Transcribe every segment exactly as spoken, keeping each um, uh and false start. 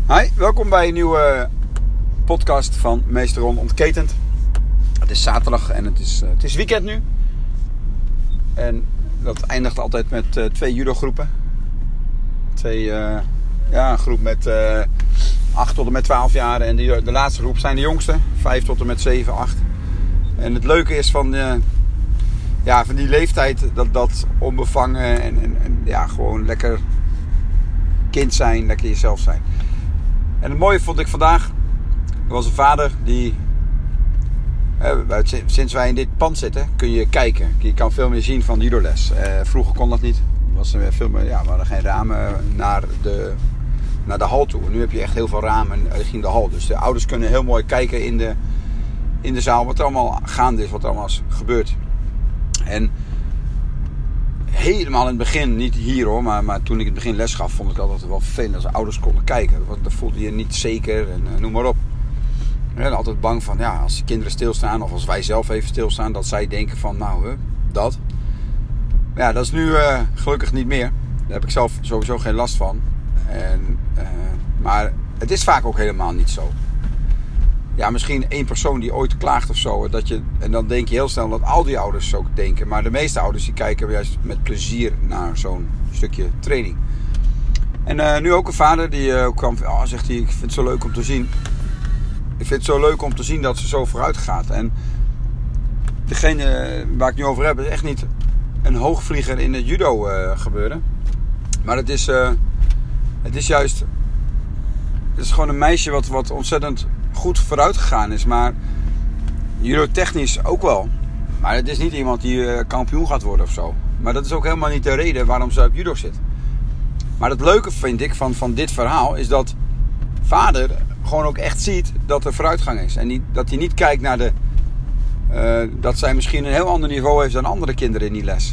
Hi, welkom bij een nieuwe podcast van Meester Ron Ontketend. Het is zaterdag en het is, uh, het is weekend nu. En dat eindigt altijd met uh, twee judogroepen. Twee, uh, ja, een groep met uh, acht tot en met twaalf jaar. En die, de laatste groep zijn de jongste. vijf tot en met zeven, acht. En het leuke is van, uh, ja, van die leeftijd dat, dat onbevangen en, en, en ja, gewoon lekker kind zijn, lekker jezelf zijn. En het mooie vond ik vandaag, er was een vader die, eh, sinds wij in dit pand zitten, kun je kijken. Je kan veel meer zien van de judoles. Eh, vroeger kon dat niet. Was er veel meer, ja, we hadden geen ramen naar de, naar de hal toe. Nu heb je echt heel veel ramen richting de hal. Dus de ouders kunnen heel mooi kijken in de, in de zaal wat er allemaal gaande is, wat er allemaal is gebeurd. En helemaal in het begin, niet hier hoor, maar, maar toen ik in het begin les gaf, vond ik altijd wel vervelend als ouders konden kijken. Want dan voelde je niet zeker en uh, noem maar op. Ik ben altijd bang van, ja, als de kinderen stilstaan of als wij zelf even stilstaan, dat zij denken van, nou, uh, dat. Maar ja, dat is nu uh, gelukkig niet meer. Daar heb ik zelf sowieso geen last van. En, uh, maar het is vaak ook helemaal niet zo. Ja, misschien één persoon die ooit klaagt of zo. Dat je, en dan denk je heel snel dat al die ouders zo denken. Maar de meeste ouders die kijken juist met plezier naar zo'n stukje training. En uh, nu ook een vader die uh, kwam. Oh, zegt hij, ik vind het zo leuk om te zien. Ik vind het zo leuk om te zien dat ze zo vooruit gaat. En degene waar ik nu over heb is echt niet een hoogvlieger in het judo uh, gebeuren. Maar het is, uh, het is juist... Het is gewoon een meisje wat, wat ontzettend goed vooruit gegaan is. Maar judo technisch ook wel. Maar het is niet iemand die uh, kampioen gaat worden of zo. Maar dat is ook helemaal niet de reden waarom ze op judo zit. Maar het leuke vind ik van, van dit verhaal is dat vader gewoon ook echt ziet dat er vooruitgang is. En niet, dat hij niet kijkt naar de... Uh, dat zij misschien een heel ander niveau heeft dan andere kinderen in die les.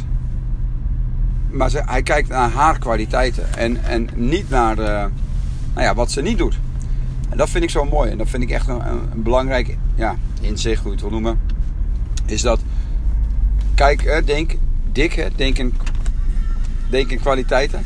Maar ze, hij kijkt naar haar kwaliteiten. En, en niet naar... Uh, Nou ja, wat ze niet doet. En dat vind ik zo mooi. En dat vind ik echt een, een belangrijk ja, inzicht, hoe je het wil noemen. Is dat, kijk, denk, dik, denk in, denk in kwaliteiten.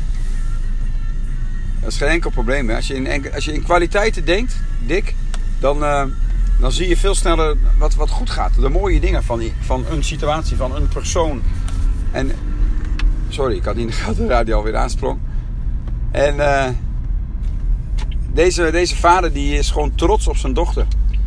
Dat is geen enkel probleem. Hè. Als je in, als je in kwaliteiten denkt, dik, dan, uh, dan zie je veel sneller wat, wat goed gaat. De mooie dingen van, die, van een situatie, van een persoon. En, sorry, ik had niet in de gaten de radio alweer aansprong. En... Uh, Deze, deze vader die is gewoon trots op zijn dochter.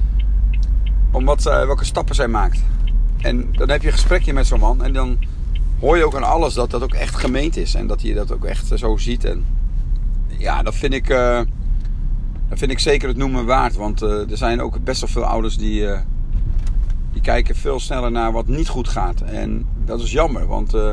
Omdat, uh, welke stappen zij maakt. En dan heb je een gesprekje met zo'n man. En dan hoor je ook aan alles dat dat ook echt gemeend is. En dat hij dat ook echt uh, zo ziet. En ja, dat vind ik, uh, dat vind ik zeker het noemen waard. Want uh, er zijn ook best wel veel ouders die, uh, die kijken veel sneller naar wat niet goed gaat. En dat is jammer. Want uh,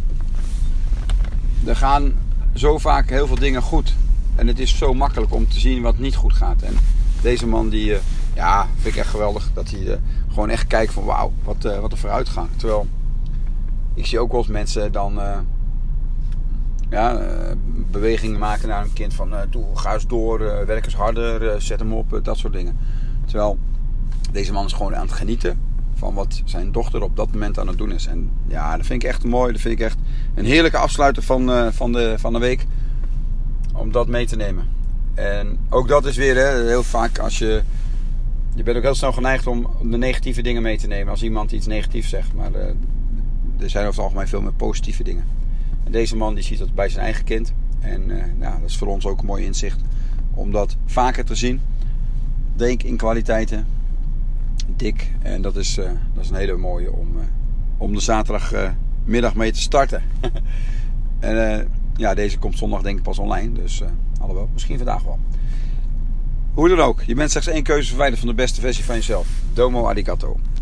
er gaan zo vaak heel veel dingen goed. En het is zo makkelijk om te zien wat niet goed gaat. En deze man, die, uh, ja, vind ik echt geweldig. Dat hij uh, gewoon echt kijkt van wauw, wat, uh, wat een vooruitgang. Terwijl, ik zie ook wel eens mensen dan uh, ja, uh, bewegingen maken naar een kind. Van uh, doe, ga eens door, uh, werk eens harder, uh, zet hem op, uh, dat soort dingen. Terwijl, deze man is gewoon aan het genieten van wat zijn dochter op dat moment aan het doen is. En ja, dat vind ik echt mooi. Dat vind ik echt een heerlijke afsluiter van, uh, van, de, van de week. Om dat mee te nemen. En ook dat is weer hè, heel vaak als je... Je bent ook heel snel geneigd om de negatieve dingen mee te nemen. Als iemand iets negatiefs zegt. Maar uh, er zijn over het algemeen veel meer positieve dingen. En deze man die ziet dat bij zijn eigen kind. En uh, nou, dat is voor ons ook een mooi inzicht. Om dat vaker te zien. Denk in kwaliteiten. Dik. En dat is, uh, dat is een hele mooie om, uh, om de zaterdagmiddag uh, mee te starten. en... Uh, Ja, deze komt zondag denk ik pas online. Dus uh, alhoewel, misschien vandaag wel. Hoe dan ook, je bent slechts één keuze verwijderd van de beste versie van jezelf. Domo arigato.